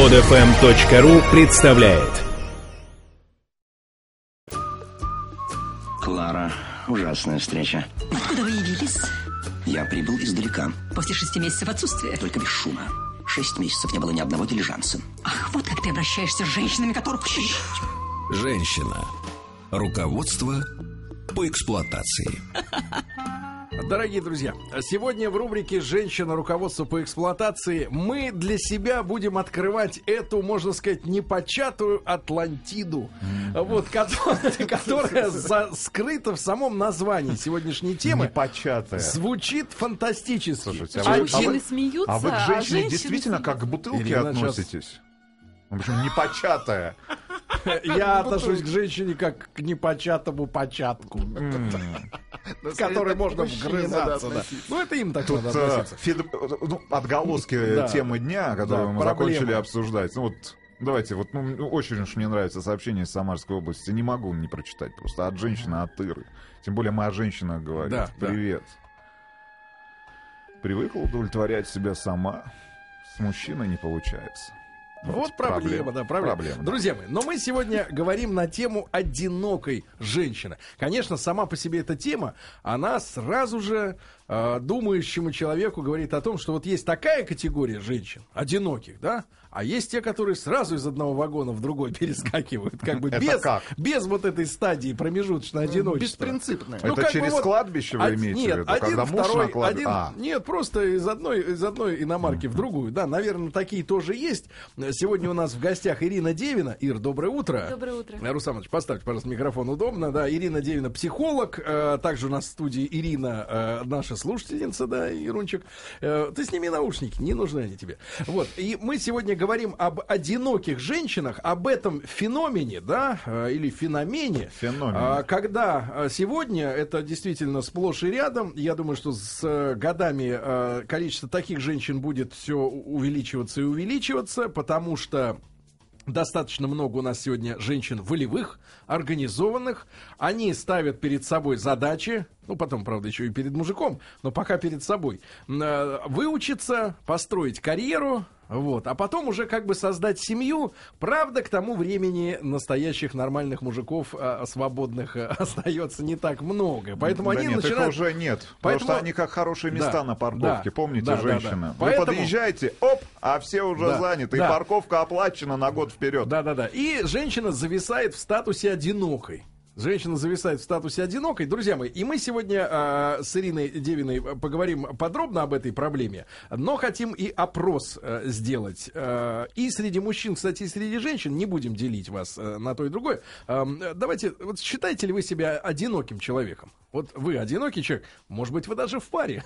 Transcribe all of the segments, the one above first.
Подфм.ру представляет. Клара, ужасная встреча. Откуда вы явились? Я прибыл издалека. После 6 месяцев отсутствия. Только без шума. 6 месяцев не было ни одного дилижанса. Ах, вот как ты обращаешься с женщинами, которых... Женщина. Руководство по эксплуатации. Дорогие друзья, сегодня в рубрике «Женщина. Руководство по эксплуатации» мы для себя будем открывать эту, можно сказать, непочатую Атлантиду, вот, которая скрыта в самом названии сегодняшней темы. Непочатая. Звучит фантастически. Слушайте, А мужчины смеются, а вы к женщине женщины действительно как к бутылке Ирина, относитесь? В общем, непочатая. Я отношусь к женщине как к непочатому початку, с которой можно вгрызаться. Да. Ну, это им так Тут надо относиться. отголоски темы дня, которую мы проблемы. закончили обсуждать. Ну, вот, давайте, вот, очень уж мне нравится сообщение из Самарской области. Не могу не прочитать просто. От женщины, от Иры. Тем более мы о женщинах говорим. Да, Привет. Привыкла удовлетворять себя сама. С мужчиной не получается. Вот проблема, да, проблема. Друзья мои, но мы сегодня говорим на тему одинокой женщины. Конечно, сама по себе эта тема, она сразу же думающему человеку говорит о том, что вот есть такая категория женщин, одиноких, да, а есть те, которые сразу из одного вагона в другой перескакивают, как бы без вот этой стадии промежуточного одиночества. Беспринципные. Это через кладбище вы имеете в виду? Нет, Когда муж на кладбище? Нет, просто из одной иномарки в другую. Да, наверное, такие тоже есть. Сегодня у нас в гостях Ирина Девина. Ир, доброе утро. Доброе утро. Руслан Ильич, поставьте, пожалуйста, микрофон удобно. Да, Ирина Девина, психолог. Также у нас в студии Ирина, наша слушательница, да, Ирунчик. Ты сними наушники, не нужны они тебе. Вот, и мы сегодня говорим об одиноких женщинах, об этом феномене, да, или феномене. Когда сегодня это действительно сплошь и рядом. Я думаю, что с годами количество таких женщин будет все увеличиваться и увеличиваться, потому что достаточно много у нас сегодня женщин волевых, организованных. Они ставят перед собой задачи, ну, потом, правда, еще и перед мужиком, но пока перед собой, выучиться, построить карьеру, вот, а потом уже как бы создать семью. Правда, к тому времени настоящих нормальных мужиков свободных остается не так много. Поэтому они начинают... Их уже нет. Потому что они как хорошие места на парковке. Помните, женщины? Вы Поэтому... подъезжаете, а все уже заняты. И парковка оплачена на год вперед. Да. И женщина зависает в статусе одинокой. Женщина зависает в статусе одинокой. Друзья мои, и мы сегодня с Ириной Девиной поговорим подробно об этой проблеме, но хотим и опрос сделать. И среди мужчин, кстати, и среди женщин, не будем делить вас на то и другое. Давайте, вот считаете ли вы себя одиноким человеком? Вот вы одинокий человек, может быть, вы даже в паре.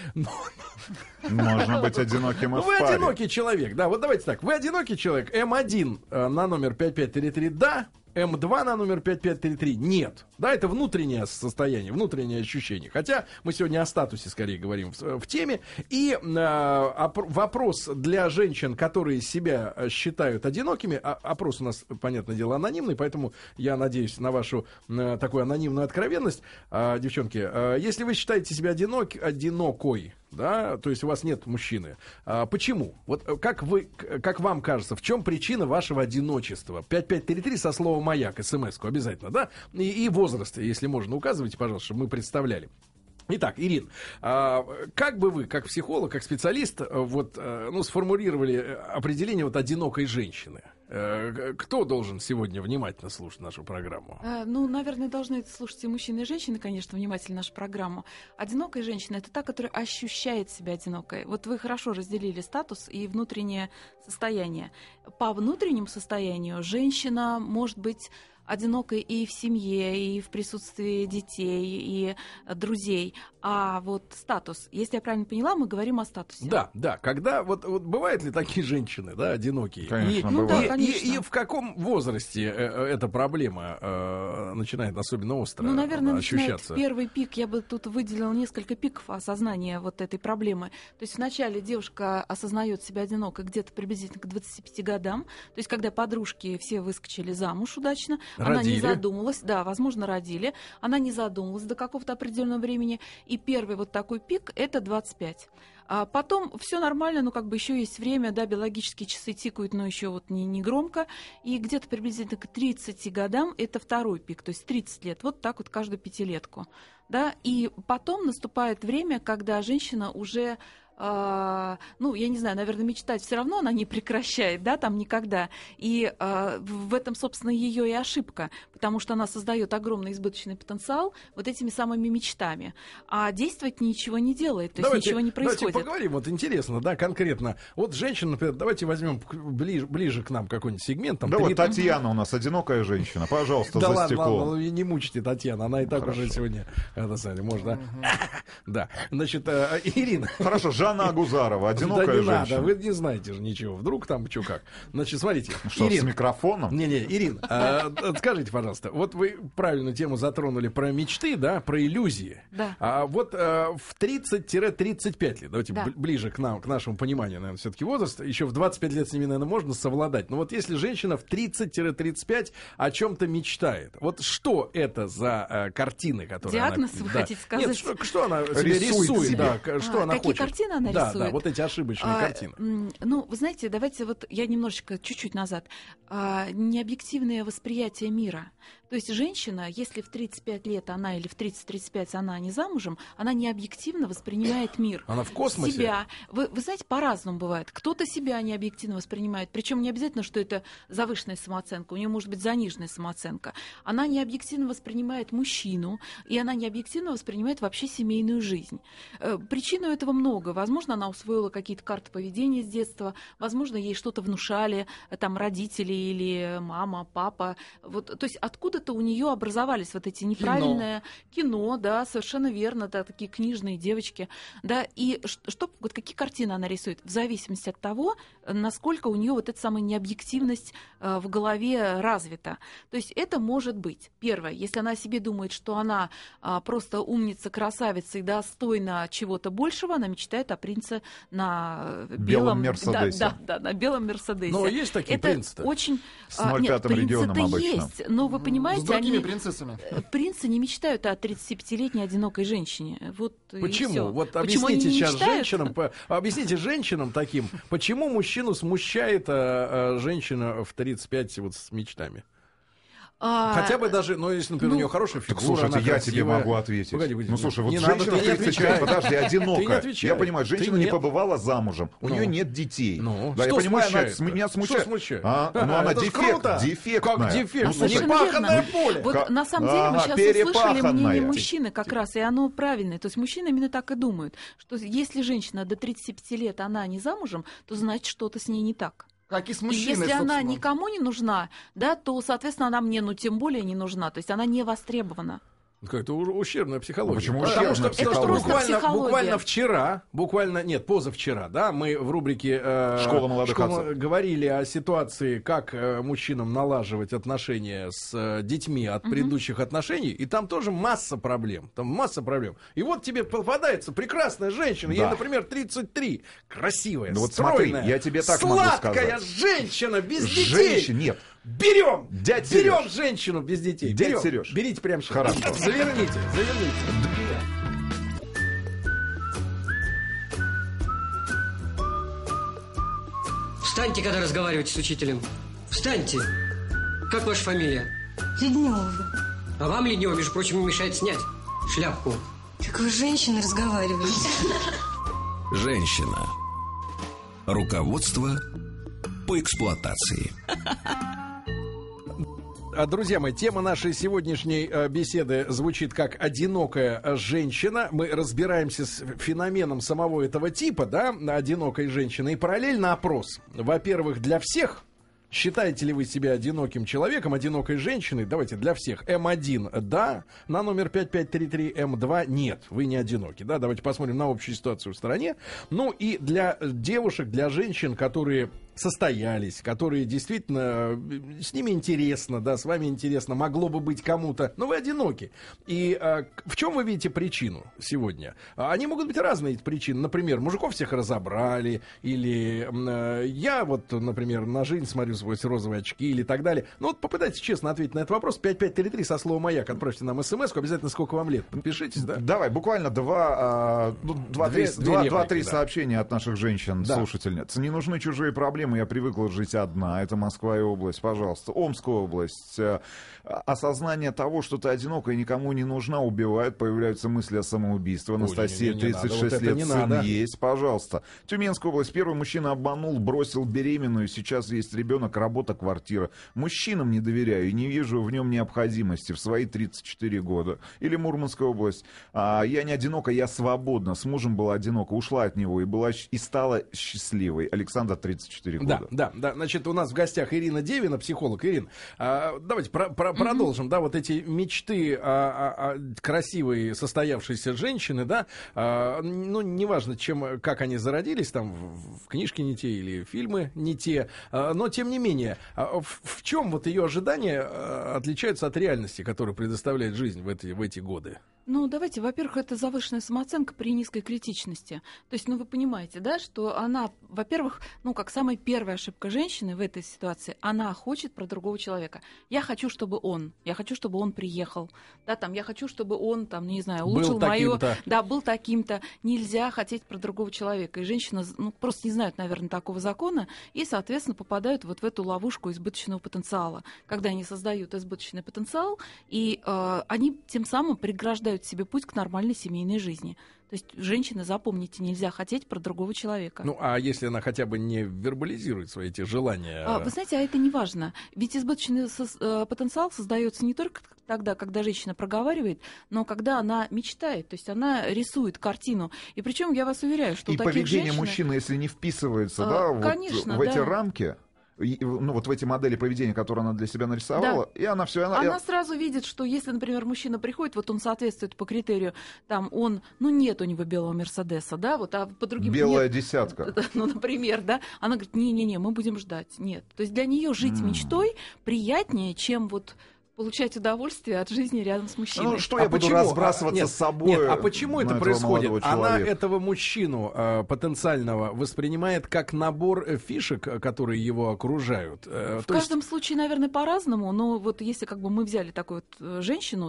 Можно быть одиноким и в паре. Вы одинокий человек, да, вот давайте так. Вы одинокий человек, М1 на номер 5533, да. М2 на номер 5533 нет. Да, это внутреннее состояние, внутреннее ощущение. Хотя мы сегодня о статусе скорее говорим в теме. И вопрос для женщин, которые себя считают одинокими. Опрос у нас, понятное дело, анонимный, поэтому я надеюсь на вашу такую анонимную откровенность. Девчонки, если вы считаете себя одинокой, да, то есть у вас нет мужчины. Почему? Вот как вам кажется, в чем причина вашего одиночества? 5533 со словом «маяк», смс-ку обязательно, да? И возраст, если можно, указывайте, пожалуйста, чтобы мы представляли. Итак, Ирин, как бы вы, как психолог, как специалист, вот, сформулировали определение вот одинокой женщины? Кто должен сегодня внимательно слушать нашу программу? Наверное, должны слушать и мужчины, и женщины, конечно, внимательно нашу программу. Одинокая женщина — это та, которая ощущает себя одинокой. Вот вы хорошо разделили статус и внутреннее состояние. По внутреннему состоянию женщина может быть одинокой и в семье, и в присутствии детей, и друзей. А вот статус, если я правильно поняла, мы говорим о статусе. Да. Когда вот бывают ли такие женщины, да, одинокие? Конечно, бывает. И в каком возрасте эта проблема начинает особенно остро наверное, ощущаться? Начинает первый пик. Я бы тут выделила несколько пиков осознания вот этой проблемы. То есть вначале девушка осознает себя одинокой где-то приблизительно к 25 годам. То есть когда подружки все выскочили замуж удачно, она не задумалась, да, возможно, родили, она не задумалась до какого-то определенного времени. И первый вот такой пик — это 25. А потом все нормально, ну как бы еще есть время, да, биологические часы тикают, но еще вот не громко. И где-то приблизительно к 30 годам это второй пик, то есть 30 лет. Вот так вот каждую пятилетку. Да? И потом наступает время, когда женщина уже... ну, я не знаю, наверное, мечтать все равно она не прекращает, да, там никогда. И в этом, собственно, ее и ошибка, потому что она создает огромный избыточный потенциал вот этими самыми мечтами, а действовать ничего не делает, то есть ничего не происходит. Давайте поговорим, вот интересно, да, конкретно. Вот женщина, например, давайте возьмем ближе к нам какой-нибудь сегмент. Там, да вот Татьяна у нас, одинокая женщина, пожалуйста, да за ладно, стеклом. Ладно, не мучите Татьяну, она и так уже сегодня, можно, да. Значит, Ирина. Хорошо, Жанна Агузарова, одинокая да не женщина. Надо, вы не знаете же ничего. Вдруг там что как. Значит, смотрите. Что, Ирин, с микрофоном? Не, Ирин, скажите, пожалуйста, вот вы правильную тему затронули про мечты, да, про иллюзии. Да. А вот в 30-35 лет, давайте да. ближе к нашему пониманию, наверное, все-таки возраст, еще в 25 лет с ними, наверное, можно совладать. Но вот если женщина в 30-35 о чем-то мечтает, вот что это за картины, которые диагноз, она... вы хотите сказать? Нет, что она себе рисует, да, что она какие хочет. картины она рисует? Да, вот эти ошибочные картины. Ну, вы знаете, давайте вот я немножечко, чуть-чуть назад. Необъективное восприятие мира. То есть женщина, если в 35 лет она или в 30-35 она не замужем, она необъективно воспринимает мир. Она в космосе? Себя. Вы знаете, по-разному бывает. Кто-то себя необъективно воспринимает, причем не обязательно, что это завышенная самооценка, у нее может быть заниженная самооценка. Она необъективно воспринимает мужчину, и она необъективно воспринимает вообще семейную жизнь. Причин у этого много. Возможно, она усвоила какие-то карты поведения с детства, возможно, ей что-то внушали, там, родители или мама, папа. Вот, то есть откуда-то у нее образовались вот эти неправильные кино, да, совершенно верно, да, такие книжные девочки, да, и вот какие картины она рисует, в зависимости от того, насколько у нее вот эта самая необъективность в голове развита. То есть это может быть, первое, если она о себе думает, что она просто умница, красавица и достойна чего-то большего, она мечтает о принце на белом Мерседесе. Да, на белом Мерседесе. Но есть такие принцы-то? Очень... С 05-м регионом обычно. Есть, но вы понимаете, с другими принцессами. Принцы не мечтают о 35-летней одинокой женщине. Вот почему? Вот почему объясните сейчас мечтают? объясните женщинам таким, почему мужчину смущает женщина в 35 вот с мечтами? Хотя бы даже, если, например, у нее хорошая фигура, слушайте, она я красивая. тебе могу ответить. Погоди, слушай, вот не женщина надо, ты не 35, отвечай. подожди, одинокая. Я понимаю, женщина не нет. побывала замужем, у нее нет детей. Да, я что понимаю, смущает? меня смущает. Что смущает? Ну, она это ж круто. дефектная. Как дефект? Совершенно Непаханное верно. поле. Вот на самом деле мы сейчас услышали мнение мужчины как раз, и оно правильное. То есть мужчины именно так и думают, что если женщина до 35 лет, она не замужем, то значит что-то с ней не так. Как и с И мужчиной, если она собственно. никому не нужна, да, то, соответственно, она мне, тем более не нужна. То есть она не востребована. Какая-то ущербная психология. Почему Потому ущербная что психология? буквально позавчера, да, мы в рубрике «Школа молодых отцов» говорили о ситуации, как мужчинам налаживать отношения с детьми от предыдущих отношений, и там тоже масса проблем. И вот тебе попадается прекрасная женщина, ей, например, 33, красивая, вот стройная, смотри, я тебе так могу сладкая сказать. женщина без детей. Нет. Берем Серёж. женщину без детей. Дядь Берем. Серёж. Берите прямо сейчас. Хорошо. Заверните. Встаньте, когда разговариваете с учителем. Встаньте. Как ваша фамилия? Леднева. А вам, Леднева, между прочим, не мешает снять шляпку. Как вы с женщиной разговариваете? Женщина. Руководство по эксплуатации. Друзья мои, тема нашей сегодняшней беседы звучит как «одинокая женщина». Мы разбираемся с феноменом самого этого типа, да, одинокой женщины. И параллельно опрос. Во-первых, для всех. Считаете ли вы себя одиноким человеком, одинокой женщиной? Давайте для всех. М1 да, на номер 5533, М2 нет, вы не одиноки. Да? Давайте посмотрим на общую ситуацию в стране. Ну и для девушек, для женщин, которые состоялись, которые действительно с ними интересно, да, с вами интересно, могло бы быть кому-то, но вы одиноки. И в чем вы видите причину сегодня? Они могут быть разные причины. Например, мужиков всех разобрали, или я вот, например, на жизнь смотрю сквозь розовые очки, или так далее. Ну вот попытайтесь честно ответить на этот вопрос. 5533 со словом «Маяк». Отправьте нам смс-ку, обязательно сколько вам лет. Подпишитесь, да? Давай, буквально два-три сообщения от наших женщин, Да. слушательниц. Не нужны чужие проблемы, я привыкла жить одна. Это Москва и область, пожалуйста. Омская область. Осознание того, что ты одинока и никому не нужна, убивает. Появляются мысли о самоубийстве. Анастасия, не 36 надо, вот лет, это не сын надо. есть, пожалуйста. Тюменская область. Первый мужчина обманул, бросил беременную. Сейчас есть ребенок, работа, квартира. Мужчинам не доверяю и не вижу в нем необходимости в свои 34 года. Или Мурманская область. Я не одинока, я свободна. С мужем была одинока, ушла от него и стала счастливой. Александр, 34 года. Да. Значит, у нас в гостях Ирина Девина, психолог. Ирин, давайте продолжим, да, вот эти мечты красивой состоявшейся женщины, да, ну, неважно, как они зародились, там, в книжке не те или фильмы не те, но, тем не менее, в чем вот ее ожидания отличаются от реальности, которую предоставляет жизнь в эти годы? Ну, давайте, во-первых, это завышенная самооценка при низкой критичности. То есть, ну, вы понимаете, да, что она, во-первых, ну, как самая первая ошибка женщины в этой ситуации, она хочет про другого человека. Я хочу, чтобы он приехал, да, там, я хочу, чтобы он, там, не знаю, улучшил мою... Да, был таким-то. Нельзя хотеть про другого человека. И женщины, ну, просто не знают, наверное, такого закона, и, соответственно, попадают вот в эту ловушку избыточного потенциала. Когда они создают избыточный потенциал, и они тем самым преграждают себе путь к нормальной семейной жизни. То есть, женщины, запомните, нельзя хотеть про другого человека. Ну, а если она хотя бы не вербализирует свои эти желания? Вы знаете, это не важно. Ведь избыточный потенциал создается не только тогда, когда женщина проговаривает, но когда она мечтает, то есть она рисует картину. И причем я вас уверяю, что и у таких поведение женщин... мужчины, если не вписывается, да, конечно, вот в эти да. рамки, ну, вот в эти модели поведения, которые она для себя нарисовала, Да. и она все... Она сразу видит, что если, например, мужчина приходит, вот он соответствует по критерию, там он, ну, нет у него белого Мерседеса, да, вот, а по другим... Белая нет. десятка. Ну, например, да, она говорит, не-не-не, мы будем ждать, нет. То есть для нее жить мечтой приятнее, чем вот получать удовольствие от жизни рядом с мужчиной. Ну, что я буду разбрасываться с собой? Нет, а почему это происходит? Она человека? этого мужчину потенциального воспринимает как набор фишек, которые его окружают. В каждом случае, наверное, по-разному, но вот если как бы мы взяли такую вот женщину,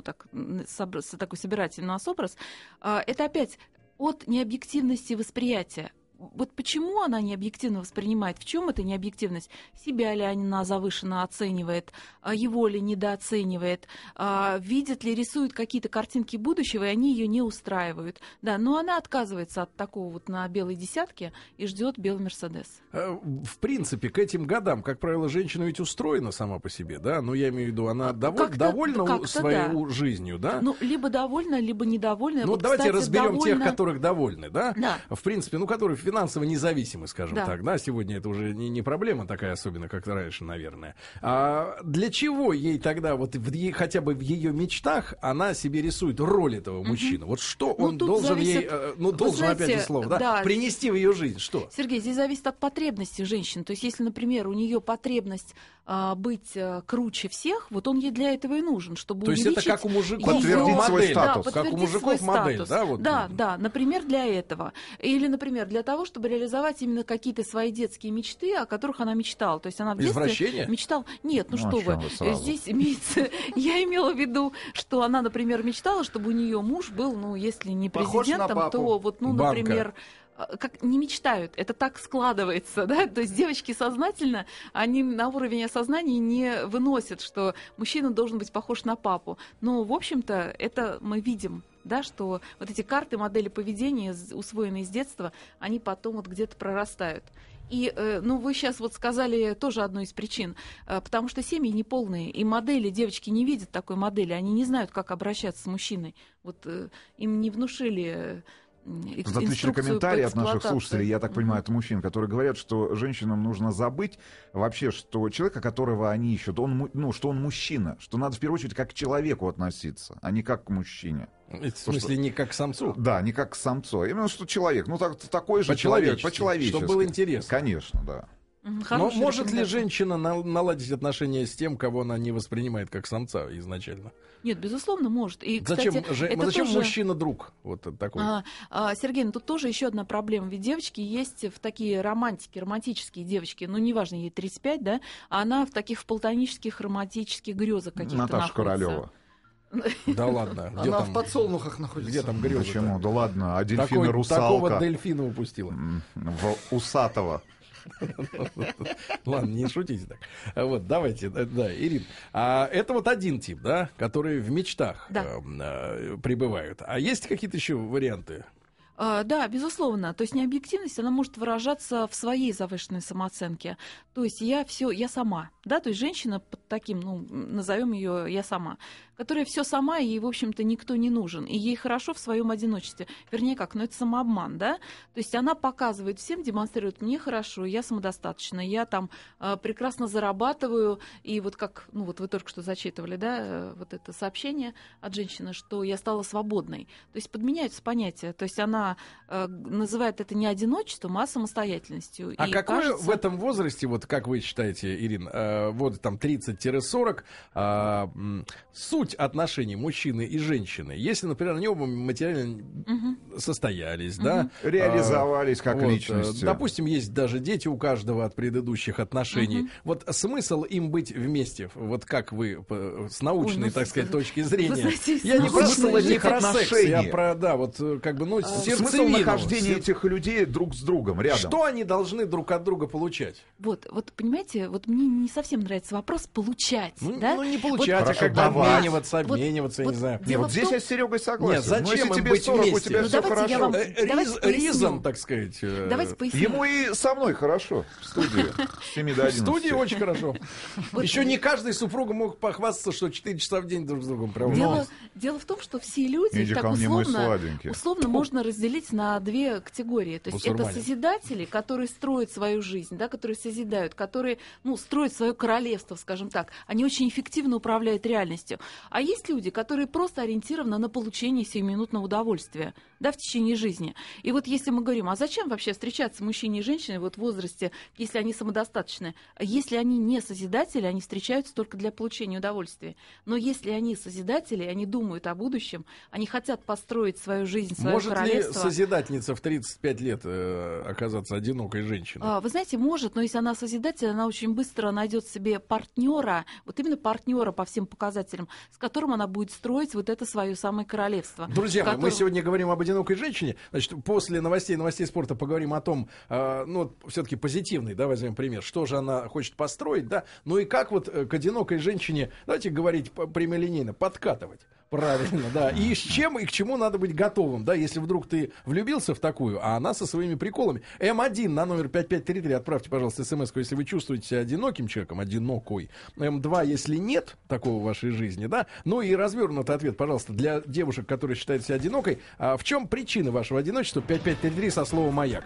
такой собирательный у нас образ, это опять от необъективности восприятия. Вот почему она необъективно воспринимает? В чем эта необъективность? Себя ли она завышенно оценивает, его ли недооценивает, видит ли, рисует какие-то картинки будущего, и они ее не устраивают. Да, но она отказывается от такого вот на белой десятке и ждет белый Мерседес. В принципе, к этим годам, как правило, женщина ведь устроена сама по себе, да? Ну, я имею в виду, она довольна своей жизнью, да? Ну, либо довольна, либо недовольна. Ну, вот, давайте кстати, разберем тех, которых довольны, да? Да. В принципе, ну, которые финансово независимы, скажем так, да? Сегодня это уже не проблема такая, особенно как раньше, наверное. А для чего ей тогда, вот хотя бы в ее мечтах, она себе рисует роль этого мужчины? Вот что он должен ей, должен, опять же слово, да, принести в ее жизнь? Что? Сергей, здесь зависит от потребностей женщины. То есть, если, например, у нее потребность быть круче всех, вот он ей для этого и нужен, чтобы увеличить... То есть это как у мужиков подтвердить свой статус. Да, как у мужиков модель, да? Вот. Да, например, для этого. Или, например, для того, чтобы реализовать именно какие-то свои детские мечты, о которых она мечтала. То есть она в детстве мечтала... Нет, ну что вы, здесь имеется... Я имела в виду, что она, например, мечтала, чтобы у нее муж был, ну, если не президентом, то вот, ну, например... Как не мечтают, это так складывается, да, то есть девочки сознательно, они на уровень осознания не выносят, что мужчина должен быть похож на папу, но, в общем-то, это мы видим, да, что вот эти карты, модели поведения, усвоенные с детства, они потом вот где-то прорастают. И, ну, вы сейчас вот сказали тоже одну из причин, потому что семьи неполные, и модели, девочки не видят такой модели, они не знают, как обращаться с мужчиной, вот им не внушили... Тут отличный комментарий от наших слушателей, я так понимаю, это мужчин, которые говорят, что женщинам нужно забыть вообще, что человека, которого они ищут, что он мужчина, что надо в первую очередь как к человеку относиться, а не как к мужчине. В смысле, не как к самцу? Да, не как к самцу. Именно что человек, такой же человек, по-человечески. Чтобы было интересно. Конечно, да. Но может ли женщина наладить отношения с тем, кого она не воспринимает как самца изначально? Нет, безусловно, может. И, Зачем, кстати, зачем тоже... мужчина-друг? Вот такой. Сергей, тут тоже еще одна проблема. Ведь девочки есть в такие романтические девочки, ну, неважно, ей 35, да, а она в таких платонических романтических грезах каких-то Наташа находится. Королева. Да ладно. Где Она там, в подсолнухах находится. где там грезы? Почему? Да ладно, а дельфина-русалка. Такого дельфина упустила. Усатого. Ладно, не шутите так. Вот, давайте, да, Ирина. Это вот один тип, да, который в мечтах пребывают. А есть какие-то еще варианты? Да, безусловно. То есть необъективность, она может выражаться в своей завышенной самооценке. То есть я сама, да, то есть женщина под таким, ну, назовем ее я сама, которая все сама, и ей, в общем-то, никто не нужен. И ей хорошо в своем одиночестве. Вернее, как, это самообман, да? То есть она показывает всем, демонстрирует: мне хорошо, я самодостаточна, я там прекрасно зарабатываю. И вот как, ну, вот вы только что зачитывали, да, вот это сообщение от женщины, что я стала свободной. То есть подменяются понятия. То есть она называет это не одиночеством, а самостоятельностью. А и какое кажется... в этом возрасте, вот как вы считаете, Ирина, вот там 30-40, суть отношений мужчины и женщины? Если, например, они оба материально состоялись, да? Реализовались как личности. Допустим, есть даже дети у каждого от предыдущих отношений. Вот смысл им быть вместе, вот как вы с научной, так сказать, точки зрения? Знаете, Я не про смысл не этих про секс, отношений. я про, да, вот как бы, ну, Смысл нахождения этих людей друг с другом рядом. Что они должны друг от друга получать? Вот, понимаете, вот мне не совсем нравится вопрос «получать». да? Ну, не получать, Вот, а как бы давать. обмениваться, я не знаю. Не, вот здесь я с Серегой согласен. Нет, зачем если им тебе быть 40, вместе? у тебя Ну, все давайте я хорошо. вам- Давайте поясню. Ризом, так сказать. Давайте поясню. Ему и со мной хорошо в студии. С 7 до В 11. студии очень хорошо. Еще не каждый супруг мог похвастаться, что 4 часа в день друг с другом проводят. Дело в том, что все люди Иди так ко мне, мой условно сладенький. можно разделить на две категории. То есть это Бусурмане. созидатели, которые строят свою жизнь, да, которые созидают, которые, ну, строят свое королевство, скажем так. Они очень эффективно управляют реальностью. А есть люди, которые просто ориентированы на получение сиюминутного удовольствия, да, в течение жизни. И вот если мы говорим, а зачем вообще встречаться мужчине и женщине вот в возрасте, если они самодостаточны? Если они не созидатели, они встречаются только для получения удовольствия. Но если они созидатели, они думают о будущем, они хотят построить свою жизнь, свое Может ли королевство. созидательница в 35 лет оказаться одинокой женщиной? Вы знаете, может, но если она созидатель, она очень быстро найдет себе партнера, вот именно партнера по всем показателям, с которым она будет строить вот это свое самое королевство. Друзья мои, мы сегодня говорим об одинокой женщине. Значит, после новостей спорта поговорим о том, ну, все-таки позитивный, да, возьмем пример, что же она хочет построить, да, ну и как вот к одинокой женщине, давайте говорить прямолинейно, подкатывать. Правильно, да. И с чем и к чему надо быть готовым, да, если вдруг ты влюбился в такую, а она со своими приколами. М1 на номер 5533 отправьте, пожалуйста, смс-ку, если вы чувствуете себя одиноким человеком, одинокой. М2, если нет такого в вашей жизни, да. Ну и развернутый ответ, пожалуйста, для девушек, которые считают себя одинокой. А в чем причина вашего одиночества? 5533 со словом «маяк».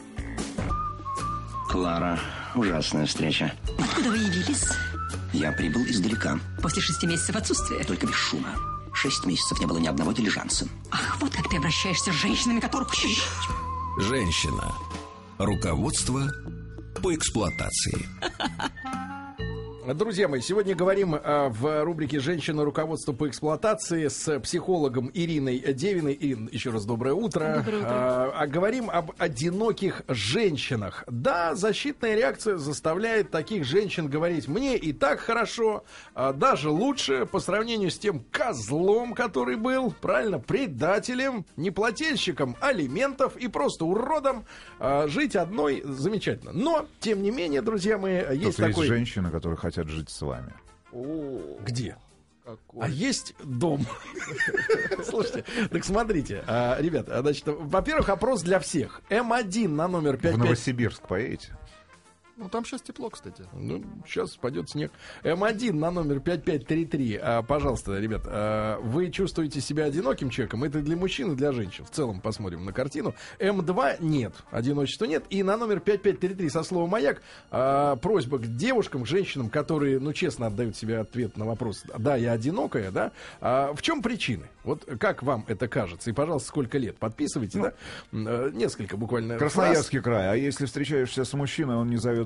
Клара, ужасная встреча. Откуда вы явились? Я прибыл издалека, После 6 месяцев отсутствия. только без шума. 6 месяцев не было ни одного дилижанса. Ах, вот как ты обращаешься с женщинами, которых... Женщина. Руководство по эксплуатации. Друзья мои, сегодня говорим в рубрике «Женщина. Руководство по эксплуатации» с психологом Ириной Девиной. Ирин, еще раз доброе утро. Доброе утро. Говорим об одиноких женщинах. Да, защитная реакция заставляет таких женщин говорить: мне и так хорошо, даже лучше по сравнению с тем козлом, который был, правильно, предателем, неплательщиком алиментов и просто уродом. Жить одной замечательно. Но, тем не менее, друзья мои, есть Тут такой... есть женщины, которые хотят жить с вами. Где? А есть дом? Слушайте, так смотрите, ребят, значит, во-первых, опрос для всех. М1 на номер В 55... Новосибирск поедете? Ну, там сейчас тепло, кстати. Ну, сейчас пойдет снег. М1 на номер 5533. Пожалуйста, ребят, вы чувствуете себя одиноким человеком? Это для мужчин и для женщин. В целом посмотрим на картину. М2 нет. Одиночества нет. И на номер 5533 со словом «маяк» просьба к девушкам, к женщинам, которые, ну, честно отдают себе ответ на вопрос: да, я одинокая, да? В чем причины? Вот как вам это кажется? И, пожалуйста, сколько лет? Подписывайте, да? Несколько буквально. Красноярский край. А если встречаешься с мужчиной, он не зовет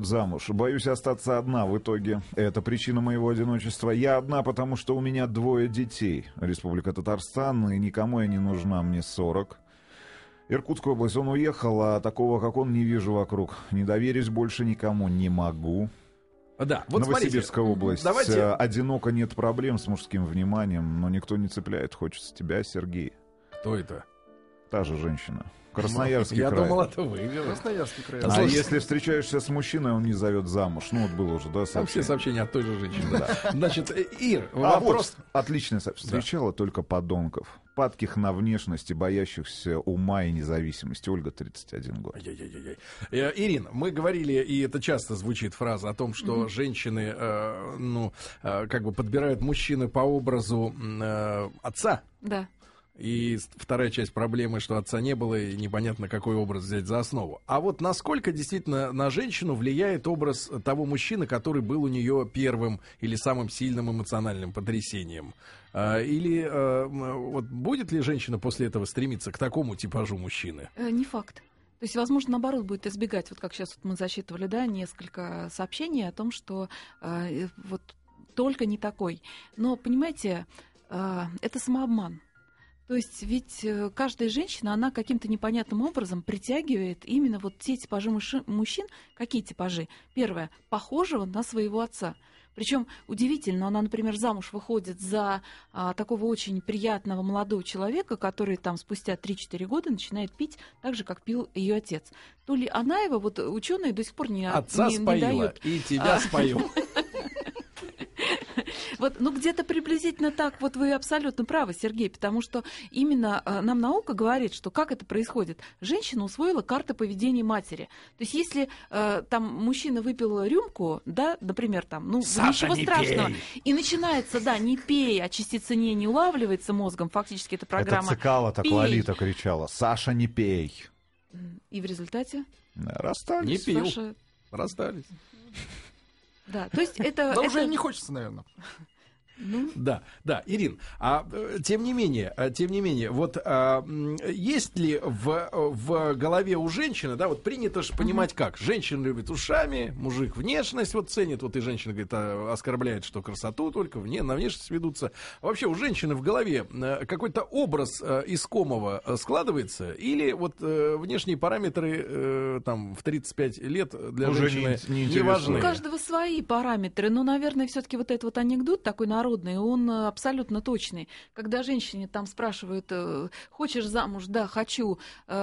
выдают замуж. Боюсь остаться одна в итоге. Это причина моего одиночества. Я одна, потому что у меня 2 детей. Республика Татарстан, и никому я не нужна, мне 40. Иркутская область, он уехал, а такого, как он, не вижу вокруг. Не доверюсь больше никому, не могу. Да, вот Новосибирская смотрите, область. давайте... Одиноко, нет проблем с мужским вниманием, но никто не цепляет. Хочется тебя, Сергей. Кто это? Та же женщина. Красноярский край. Я думал, это вы. Красноярский край. А если встречаешься с мужчиной, он не зовет замуж. Ну, вот было уже, да, Там все сообщения от той же женщины. Да. Значит, Ир, вопрос... Вот, отличное сообщение. Встречала только подонков. Падких на внешность и боящихся ума и независимости. Ольга, 31 год. Ирина, мы говорили, и это часто звучит фраза о том, что женщины, как бы подбирают мужчины по образу отца. Да. И вторая часть проблемы, что отца не было, и непонятно, какой образ взять за основу. А вот насколько действительно на женщину влияет образ того мужчины, который был у нее первым или самым сильным эмоциональным потрясением? Или вот будет ли женщина после этого стремиться к такому типажу мужчины? Не факт. То есть, возможно, наоборот, будет избегать, вот как сейчас вот мы засчитывали, да, несколько сообщений о том, что вот только не такой. Но, понимаете, это самообман. То есть ведь каждая женщина, она каким-то непонятным образом притягивает именно вот те типажи мужчин. Какие типажи? Первое, похожего на своего отца. Причем удивительно, она, например, замуж выходит за такого очень приятного молодого человека, который там спустя 3-4 года начинает пить так же, как пил ее отец. То ли она его, вот ученые до сих пор не отца не споила, дают. И тебя спою. Вот, ну, где-то приблизительно так, вот вы абсолютно правы, Сергей, потому что именно нам наука говорит, что как это происходит. Женщина усвоила карты поведения матери. То есть если там мужчина выпил рюмку, да, например, там, ну, Саша, ничего не страшного. пей. И начинается, да, не пей, а частица не улавливается мозгом, фактически это программа. Это Цикало так «Пей». Лолита кричала: «Саша, не пей». И в результате? Расстались. Не пил. Саша... Расстались. Да, то есть это... Да уже не хочется, наверное. Ну. Да, Ирин, тем не менее, вот есть ли в голове у женщины, да, вот принято же понимать как, женщина любит ушами, мужик внешность вот ценит, вот и женщина, говорит, оскорбляет, что красоту только на внешность ведутся. Вообще у женщины в голове какой-то образ искомого складывается, или вот внешние параметры там в 35 лет для уже женщины не У важны? каждого свои параметры, но, наверное, все-таки вот этот вот анекдот такой народный, он абсолютно точный. Когда женщине там спрашивают: хочешь замуж? Да, хочу.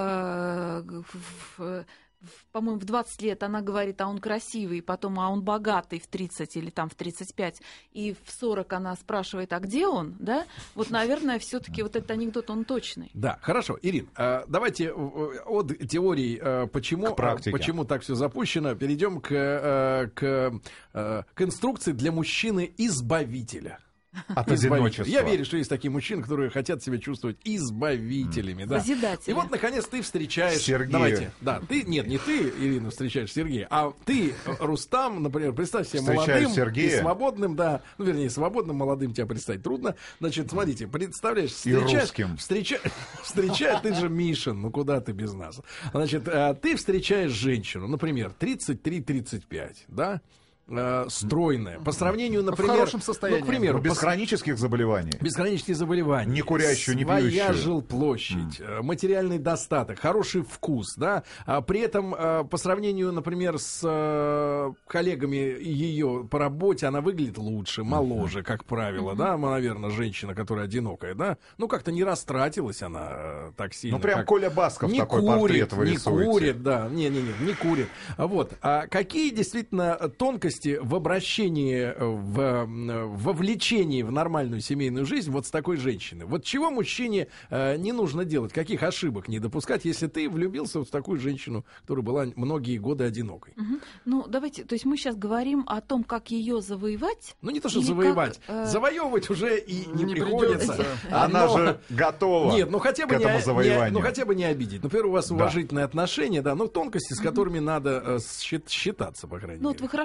По-моему, в 20 лет она говорит: а он красивый, потом: а он богатый в 30 или там в 35, и в 40 она спрашивает: а где он? Да? Вот, наверное, все-таки вот этот анекдот, он точный. Да, хорошо. Ирин, давайте от теории, почему так все запущено, перейдем к инструкции для мужчины-избавителя. От одиночества. Я верю, что есть такие мужчины, которые хотят себя чувствовать избавителями. Да. Созидатели. И вот, наконец, ты встречаешь... Сергея. Давайте. Да, не ты, Ирина, встречаешь Сергея, а ты, Рустам, например, представь себе молодым Сергея. и свободным, да. Ну, вернее, свободным, молодым тебя представить трудно. Значит, смотрите, представляешь, встречаешь, ты же Мишин, ну куда ты без нас? Значит, ты встречаешь женщину, например, 33-35, да? Стройная. По сравнению, например... В хорошем состоянии. Ну, к примеру, без хронических заболеваний. Без хронических заболеваний. Не курящую, не своя пьющую. жилплощадь, материальный достаток, хороший вкус, да. При этом, по сравнению, например, с коллегами ее по работе, она выглядит лучше, моложе, как правило, да. Наверное, женщина, которая одинокая, да. Ну, как-то не растратилась она так сильно. Ну, прям как... Коля Басков не такой курит, портрет вы рисуете. Не курит, да. Не курит. Вот. А какие действительно тонкости в обращении, в вовлечении в нормальную семейную жизнь вот с такой женщиной? Вот чего мужчине не нужно делать? Каких ошибок не допускать, если ты влюбился вот в такую женщину, которая была многие годы одинокой? Ну, давайте, то есть мы сейчас говорим о том, как ее завоевать. Ну, не то, что завоевать. Завоевывать уже и не приходится. Она же готова. Нет, ну хотя бы к этому завоеванию. Ну хотя бы не обидеть. Например, у вас уважительные отношения, да, но тонкости, с которыми надо считаться, по крайней мере. Ну, вот вы хорошо сказали.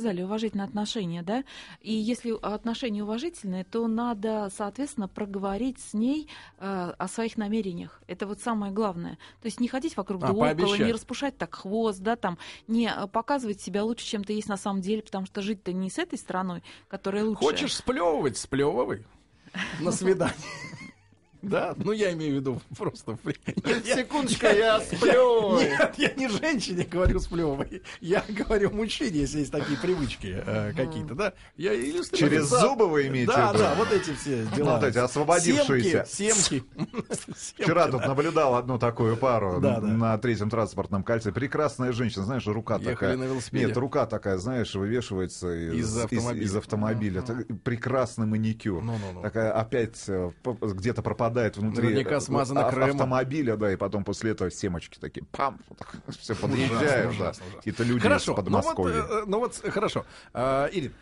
сказали, уважительные отношения, да, и если отношения уважительные, то надо, соответственно, проговорить с ней о своих намерениях. Это вот самое главное. То есть не ходить вокруг да около, пообещать. не распушать так хвост, да, там, не показывать себя лучше, чем ты есть на самом деле, потому что жить-то не с этой стороной, которая лучше. Хочешь сплевывать, сплевывай на свидание. Да, ну я имею в виду просто... Секундочку, я сплю. Нет, я не женщине говорю сплевывай. Я говорю мужчине, если есть такие привычки какие-то, да. Я иллюстрирую. Через зубы вы имеете в виду? Да, вот эти все дела. Вот эти освободившиеся. Семки. Вчера тут наблюдал одну такую пару Да. на третьем транспортном кольце. Прекрасная женщина, знаешь, рука Ехали такая. на велосипеде. Нет, рука такая, знаешь, вывешивается из автомобиля. Прекрасный маникюр. Такая опять где-то пропадает внутри Наверняка смазана кремом. автомобиля, да, и потом после этого семечки такие, пам, все подъезжают, да. Ужасно. Какие-то люди из Хорошо, Подмосковья. ну вот, хорошо. Ирин,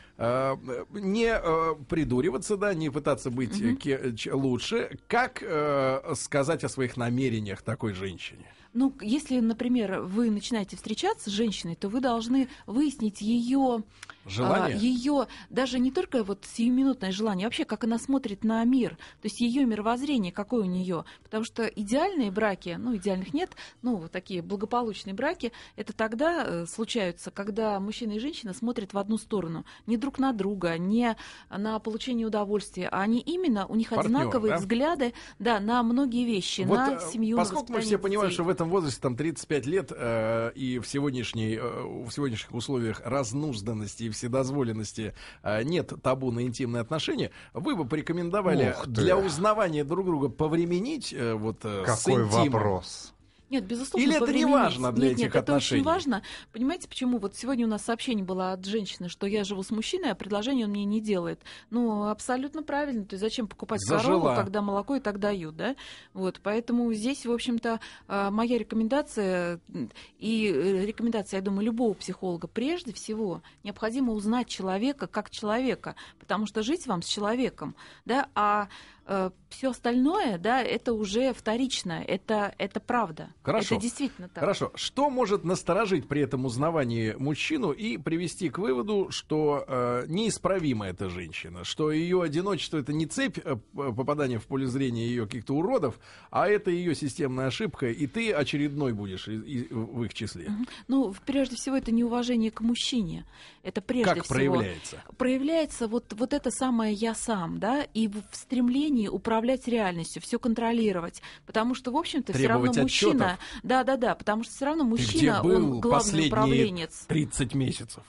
не придуриваться, да, не пытаться быть лучше. Как сказать о своих намерениях такой женщине? Ну, если, например, вы начинаете встречаться с женщиной, то вы должны выяснить ее желание, даже не только вот сиюминутное желание, вообще, как она смотрит на мир, то есть ее мировоззрение, какое у нее. Потому что идеальные браки, ну, идеальных нет, ну, вот такие благополучные браки, это тогда случаются, когда мужчина и женщина смотрят в одну сторону, не друг на друга, не на получение удовольствия, а они именно, у них партнеры, одинаковые да? взгляды, да, на многие вещи, вот, на семью, поскольку на мы все воспитание понимаем, детей. что в этом возрасте, там, 35 лет, и в сегодняшних условиях разнузданности и вседозволенности нет табу на интимные отношения, вы бы порекомендовали для узнавания друг друга повременить с Какой интимом? вопрос? Нет, безусловно, Или это не повременить. важно для Нет, этих это отношений? очень важно. Понимаете, почему? Вот сегодня у нас сообщение было от женщины, что я живу с мужчиной, а предложение он мне не делает. Ну, абсолютно правильно. То есть зачем покупать Зажила. корову, когда молоко и так дают, да? Вот, поэтому здесь, в общем-то, моя рекомендация и рекомендация, я думаю, любого психолога, прежде всего, необходимо узнать человека как человека, потому что жить вам с человеком, да, а все остальное, да, это уже вторично, это правда. Хорошо. Это действительно так. Хорошо. Что может насторожить при этом узнавании мужчину и привести к выводу, что неисправима эта женщина, что ее одиночество — это не цепь попадания в поле зрения ее каких-то уродов, а это ее системная ошибка, и ты очередной будешь в их числе? Ну, прежде всего, это неуважение к мужчине. Это прежде как всего. проявляется? Проявляется вот это самое «я сам», да, и в стремлении управлять реальностью, все контролировать. Потому что, в общем-то, все равно Требовать мужчина... Да, потому что все равно Ты мужчина, где был он главный последние управленец. 30 месяцев?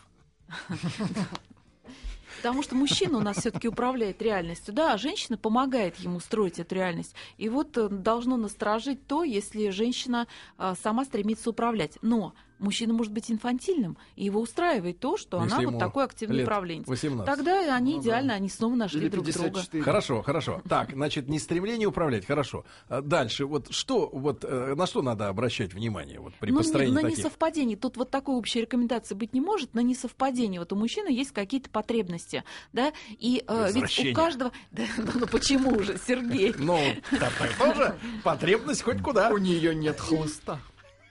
Потому что мужчина у нас все-таки управляет реальностью, да, а женщина помогает ему строить эту реальность. И вот должно насторожить то, если женщина сама стремится управлять. Но мужчина может быть инфантильным, и его устраивает то, что Если она ему вот такой активный лет управленец. 18. Тогда они идеально, они снова нашли Или друг друга. 54. Хорошо. Так, значит, не стремление управлять. Хорошо. Дальше. Вот что, на что надо обращать внимание при построении на таких? несовпадение. Тут вот такой общей рекомендации быть не может. На несовпадение. Вот у мужчины есть какие-то потребности, да, и ведь у каждого... Да, ну почему же, Сергей? Ну, тоже потребность хоть куда. У нее нет хлыста.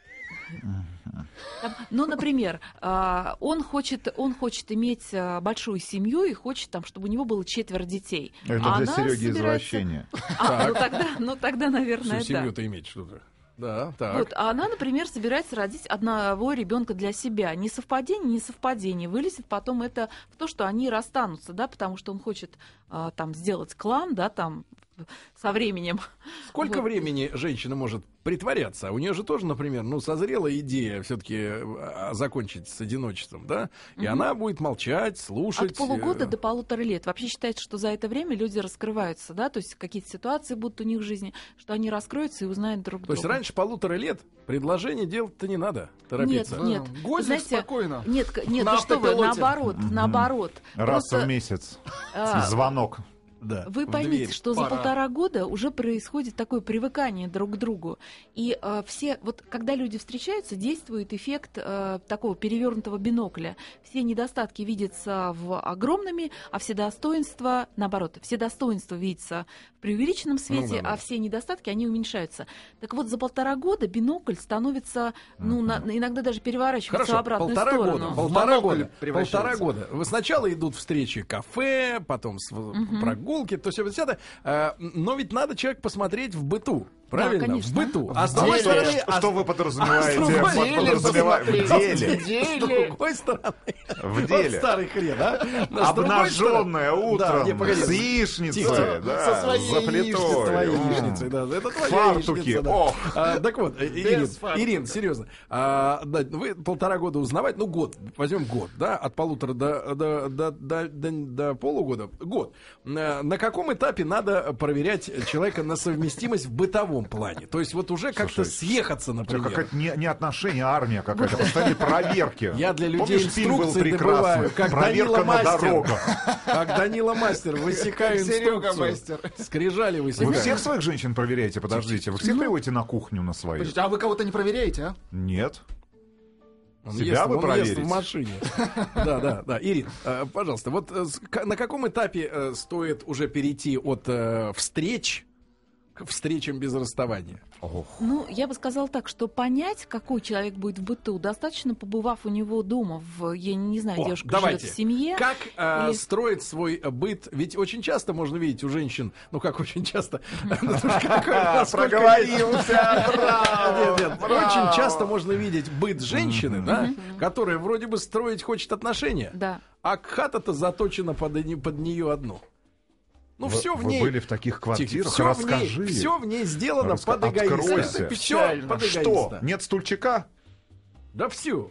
Ну, например, он хочет иметь большую семью и хочет, чтобы у него было 4 детей. Это А для она Сереги собирается- извращение. тогда, наверное, Всю да. семью-то иметь что-то. Да, так. Вот, а она, например, собирается родить одного ребенка для себя. Несовпадение. Вылезет потом это в то, что они расстанутся, да, потому что он хочет сделать клан, да, со временем. Сколько Вот. времени женщина может притворяться? У нее же тоже, например, созрела идея все-таки закончить с одиночеством, да? И она будет молчать, слушать. От полугода до 1,5 лет. Вообще считается, что за это время люди раскрываются, да, то есть какие-то ситуации будут у них в жизни, что они раскроются и узнают друг То друга. есть раньше 1,5 лет предложение делать-то не надо торопиться. Нет. Годик Знаете, спокойно. Нет, На ну что вы, автопилоте. наоборот. Раз Просто, в месяц. а, Звонок. Да, Вы в поймите, дверь. что за Пора. 1,5 года уже происходит такое привыкание друг к другу. И все, вот когда люди встречаются, действует эффект такого перевернутого бинокля. Все недостатки видятся в огромными, а все достоинства, наоборот, все достоинства видятся в преувеличенном свете, да. а все недостатки, они уменьшаются. Так вот, за 1,5 года бинокль становится, иногда даже переворачивается в Хорошо, обратную полтора сторону. года. превращается. Полтора года. Вы сначала идут встречи кафе, потом прогулки, то все это. Но ведь надо человек посмотреть в быту. Правильно? конечно. В быту. А с В другой деле. стороны... Что вы подразумеваете? в другой Подразумеваете в деле. С другой стороны... В Вот деле. старый хрен, а? Но с другой Обнаженная стороны- Да, не, утром, погоди. с яичницей, Тихо. да, Со своей за плитой. С твоей М. яичницей, да. Это твоя Фартуки, яичница, да. ох. Так вот, Ирин, серьезно. Да, вы 1,5 года узнавать, год, возьмем год, да, от 1,5 до полугода, год. На каком этапе надо проверять человека на совместимость в бытовом плане? То есть вот уже как-то Слушай, съехаться, Это например. какая-то не отношения, а армия какая-то. Постоянные проверки. Я для людей Помнишь, фильм был инструкции прекрасный? добываю, как Проверка Данила на Мастер. дорогах. Как Данила Мастер, высекаю Серега инструкцию. Мастер. Скрижали Вы высекаю. всех своих женщин проверяете? Подождите, вы всех приводите на кухню на свою? Подождите, а вы кого-то не проверяете, а? Нет. Он Себя ест, вы он ест проверите? в машине. Да. Ирин, пожалуйста, вот на каком этапе стоит уже перейти от встреч к встречам без расставания? Я бы сказала так, что понять, какой человек будет в быту, достаточно, побывав у него дома, я не знаю, девушка живет в семье. Как или- строить свой быт? Ведь очень часто можно видеть у женщин, как очень часто... Проговорился, Нет, очень часто можно видеть быт женщины, да, которая вроде бы строить хочет отношения, Да. а хата-то заточена под нее одну. Все в ней. Вы были в таких квартирах? Все Расскажи. в ней сделано под Откройся. эгоиста. Все под Что? эгоиста. Нет стульчика? Да все.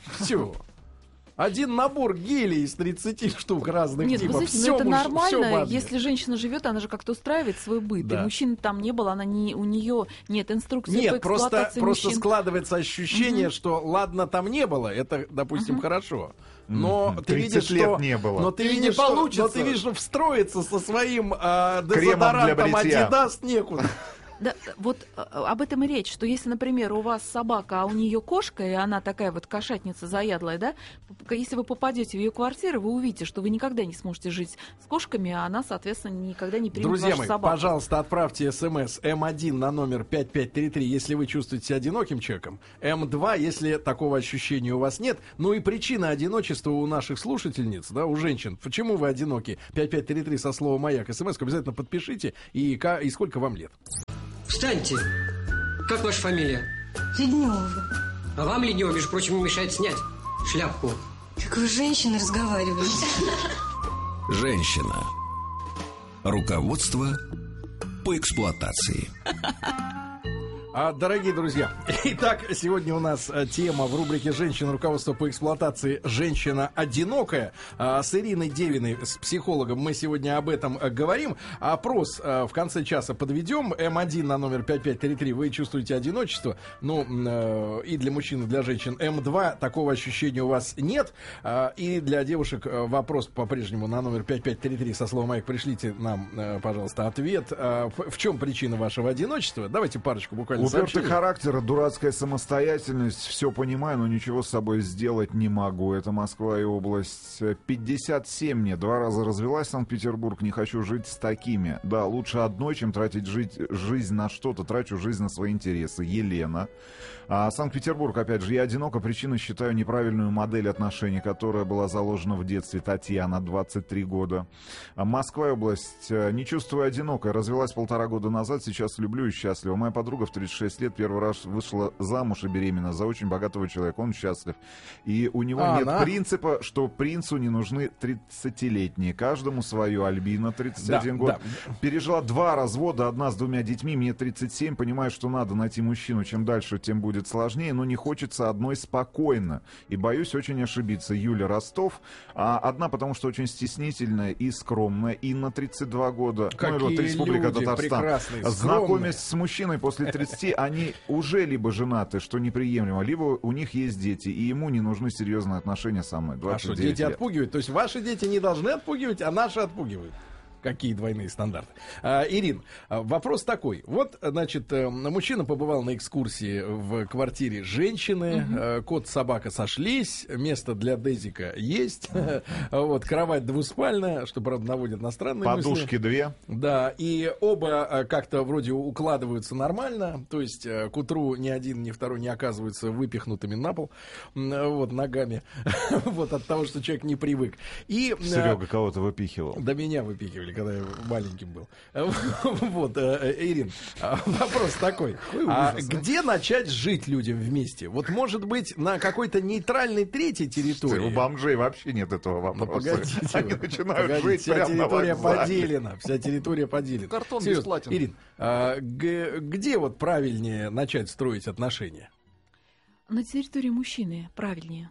Один набор гелей из 30 штук разных Нет, вы типов. знаете, Всё это муж- всё нормально, бабье. если женщина живет, она же как-то устраивает свой быт. Да. И мужчины там не было, у нее нет инструкции по Нет, просто эксплуатации мужчин. складывается ощущение, что ладно, там не было, это, допустим, хорошо. Но ты 30 видишь, лет что не было. Но ты И не видишь, что, получится. но ты видишь, что встроиться со своим для дезодорантом бритья. Adidas некуда. Да, вот об этом и речь, что если, например, у вас собака, а у нее кошка, и она такая вот кошатница заядлая, да, если вы попадете в ее квартиру, вы увидите, что вы никогда не сможете жить с кошками, а она, соответственно, никогда не примет Друзья вашу мои, собаку. пожалуйста, отправьте смс М1 на номер 5533, если вы чувствуете себя одиноким человеком. М2, если такого ощущения у вас нет. Ну и причина одиночества у наших слушательниц, да, у женщин. Почему вы одиноки? 5533 со словом «Маяк». СМС обязательно подпишите. И сколько вам лет? Встаньте. Как ваша фамилия? Леднева. А вам, Леднева, между прочим, не мешает снять шляпку. Как вы, женщины, разговариваете? Женщина. Руководство по эксплуатации. Дорогие друзья, итак, сегодня у нас тема в рубрике «Женщина. Руководство по эксплуатации. Женщина одинокая». С Ириной Девиной, с психологом, мы сегодня об этом говорим. Опрос в конце часа подведем. М1 на номер 5533. Вы чувствуете одиночество? И для мужчин, и для женщин. М2, такого ощущения у вас нет. И для девушек вопрос по-прежнему на номер 5533 со словом «Майк». Пришлите нам, пожалуйста, ответ. В чем причина вашего одиночества? Давайте парочку буквально Упертый сообщений. характер, дурацкая самостоятельность. Все понимаю, но ничего с собой сделать не могу. Это Москва и область. 57 мне. 2 раза развелась Санкт-Петербург. Не хочу жить с такими. Да, лучше одной, чем тратить жизнь на что-то. Трачу жизнь на свои интересы. Елена. Санкт-Петербург, опять же, я одиноко. Причиной считаю неправильную модель отношений, которая была заложена в детстве. Татьяна, 23 года. Москва и область. Не чувствую одинокой. Развелась 1,5 года назад. Сейчас люблю и счастлива. Моя подруга в 36 лет первый раз вышла замуж и беременна за очень богатого человека. Он счастлив. И у него нет принципа, что принцу не нужны 30-летние. Каждому свое. Альбина, 31 год. Да. Пережила 2 развода, одна с 2 детьми. Мне 37. Понимаю, что надо найти мужчину. Чем дальше, тем будет сложнее. Но не хочется одной спокойно. И боюсь очень ошибиться. Юля, Ростов. Одна, потому что очень стеснительная и скромная. Инна, 32 года. Какие Республика люди Татарстан. прекрасные, Знакомясь с мужчиной после 30, они уже либо женаты, что неприемлемо, либо у них есть дети, и ему не нужны серьезные отношения со мной. А что, 29 дети лет. отпугивают? То есть ваши дети не должны отпугивать, а наши отпугивают? Какие двойные стандарты. Ирин, вопрос такой. Вот, значит, мужчина побывал на экскурсии в квартире женщины. Кот, собака сошлись. Место для дезика есть. Вот, кровать двуспальная, что, правда, наводит на странные мысли. Подушки 2. Да, и оба как-то вроде укладываются нормально. То есть к утру ни один, ни второй не оказываются выпихнутыми на пол. Вот, ногами. Вот от того, что человек не привык. И Серега кого-то выпихивал. да меня выпихивали, когда я маленьким был. Вот, Ирин, вопрос такой. Где начать жить людям вместе? Вот, может быть, на какой-то нейтральной третьей территории? У бомжей вообще нет этого вопроса. Погодите, Они начинают погодите, жить вся прямо на территория вокзале. поделена. Вся территория поделена. Картон Серьёзно, бесплатен. Ирин, где вот правильнее начать строить отношения? На территории мужчины правильнее.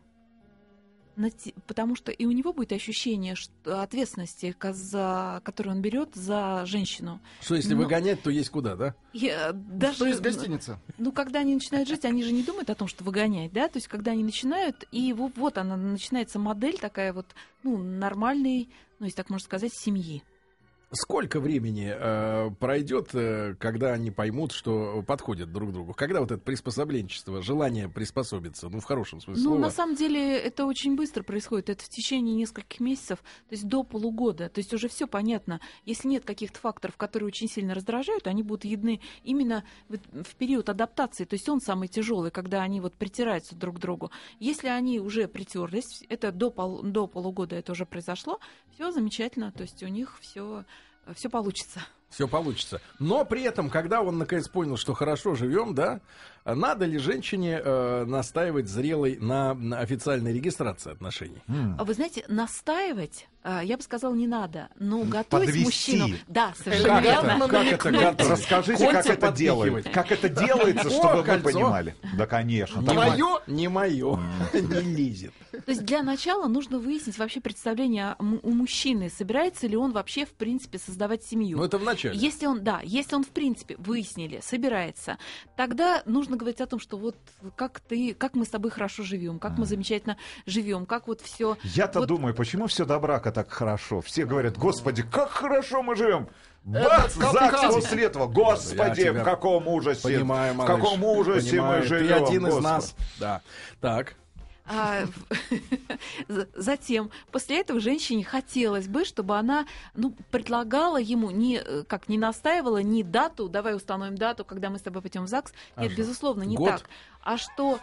Потому что и у него будет ощущение ответственности, которую он берет за женщину. Что если выгонять, то есть куда, да? Даже, Что из гостиницы? Ну, когда они начинают жить, они же не думают о том, что выгонять, да? То есть, когда они начинают, и вот она, начинается модель такая вот, ну, нормальной, ну, если так можно сказать, семьи. Сколько времени пройдет, когда они поймут, что подходят друг другу? Когда вот это приспособленчество, желание приспособиться, ну, в хорошем смысле Ну, слова? на самом деле, это очень быстро происходит. Это в течение нескольких месяцев, то есть до полугода. То есть уже все понятно. Если нет каких-то факторов, которые очень сильно раздражают, они будут видны именно в период адаптации. То есть он самый тяжелый, когда они вот притираются друг к другу. Если они уже притерлись, это до полугода это уже произошло, все замечательно. То есть у них все получится. Все получится. Но при этом, когда он наконец понял, что хорошо живем, да, надо ли женщине настаивать зрелой на официальной регистрации отношений? Вы знаете, настаивать, я бы сказала, не надо. Но готовить Подвести. мужчину... Да, совершенно Как верно. это? Как это готовить? Расскажите, Кольца как это делают. подпихивать. Как это делается, чтобы вы кольцо. понимали. Да, конечно. Не Там- мое? Не мое. Не лезет. То есть для начала нужно выяснить вообще представление у мужчины, собирается ли он вообще, в принципе, создавать семью. Ну, это в начале. Если он, в принципе, выяснили, собирается, тогда нужно говорить о том, что вот как мы с тобой хорошо живем, как мы замечательно живем, как вот все. Я-то вот, думаю, почему все до брака так хорошо? Все говорят, господи, как хорошо мы живем. Бац, ЗАГС после этого. Господи, Я тебя в каком ужасе. Понимаю, в малыш, каком ужасе понимаю. мы живем. Ты один из Господи. нас. Да. Так. Затем, после этого женщине хотелось бы, чтобы она предлагала ему, не настаивала, не дату, давай установим дату, когда мы с тобой пойдем в ЗАГС. Нет, что? безусловно, не Год? так. А что...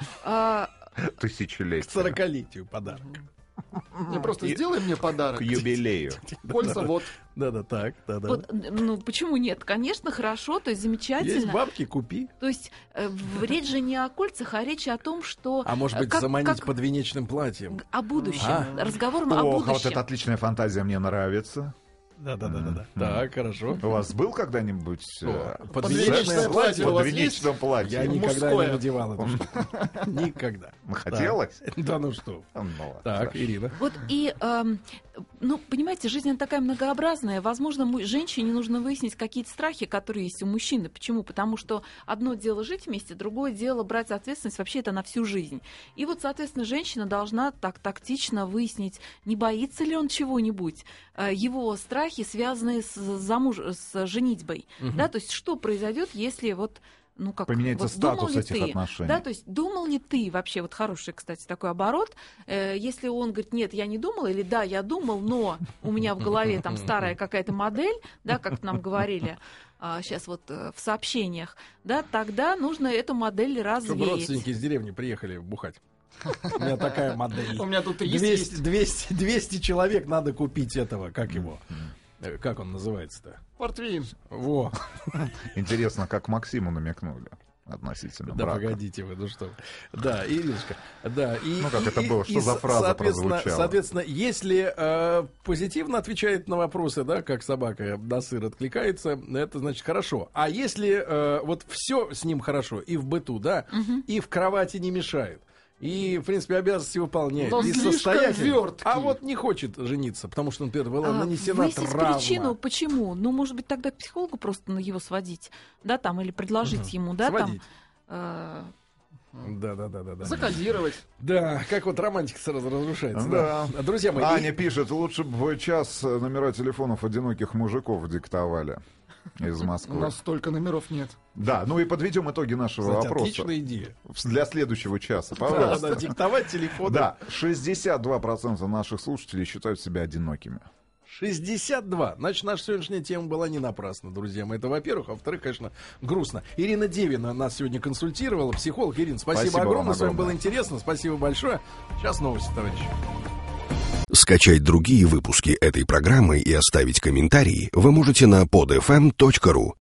К Тысячелетие. 40-летию подарок. Не просто сделай мне подарок. К юбилею. Кольца вот. Да-да, так. Да-да. Вот, почему нет? Конечно, хорошо, то есть замечательно. Есть бабки, купи. То есть речь же не о кольцах, а речь о том, что... А может быть, заманить подвенечным платьем? О будущем. Разговором о Ох, будущем. вот эта отличная фантазия мне нравится. Да. Так, хорошо. У вас был когда-нибудь Подвенечное платье у вас подвенечном платье? Я никогда Мужское. не надевал эту штуку. Никогда. Хотелось? Так. Да ну что. Ну, Так, хорошо. Ирина. Вот и, понимаете, жизнь она такая многообразная. Возможно, женщине нужно выяснить какие-то страхи, которые есть у мужчины. Почему? Потому что одно дело жить вместе, другое дело брать ответственность вообще это на всю жизнь. И вот, соответственно, женщина должна так тактично выяснить, не боится ли он чего-нибудь, его страхи, связанные с женитьбой. Да, то есть что произойдет, если поменяется думал статус ли этих ты, отношений. Да, то есть думал ли ты вообще, вот хороший, кстати, такой оборот, если он говорит, нет, я не думал, или да, я думал, но у меня в голове там старая какая-то модель, да, как нам говорили сейчас вот в сообщениях, да, тогда нужно эту модель Чтобы развеять. родственники из деревни приехали бухать. У меня такая модель. У меня тут рис есть. 200 человек надо купить этого, как его? Как он называется-то? Портвейн. Во. Интересно, как Максиму намекнули относительно Да брака. погодите вы, ну что вы. Да, Ириночка. Да, Ну, как это было? Что за фраза прозвучала? Соответственно, если позитивно отвечает на вопросы, да, как собака на сыр откликается, это значит хорошо. А если вот все с ним хорошо, и в быту, да, и в кровати не мешает, и, в принципе, обязанности выполняет, Но и слишком состоятельный, вёрткий. а вот не хочет жениться, потому что, например, была нанесена Выяснить травма. причину, почему. Ну, может быть, тогда к психологу просто его сводить, да, там, или предложить ему, да, Сводить. там... Да. Закодировать. Да, как вот романтика сразу разрушается. Да. Друзья мои, Аня пишет, лучше бы час номера телефонов одиноких мужиков диктовали из У Москвы. нас столько номеров нет. Да, ну и подведем итоги нашего кстати, вопроса. отличная идея. Для следующего часа, Да, пожалуйста. диктовать телефон. Да, 62% наших слушателей считают себя одинокими. 62. Значит, наша сегодняшняя тема была не напрасна, друзья мои. Это, во-первых. А во-вторых, конечно, грустно. Ирина Девина нас сегодня консультировала. Психолог. Ирина, спасибо огромное. С вами было интересно. Спасибо большое. Сейчас новости, товарищи. Скачать другие выпуски этой программы и оставить комментарии вы можете на podfm.ru.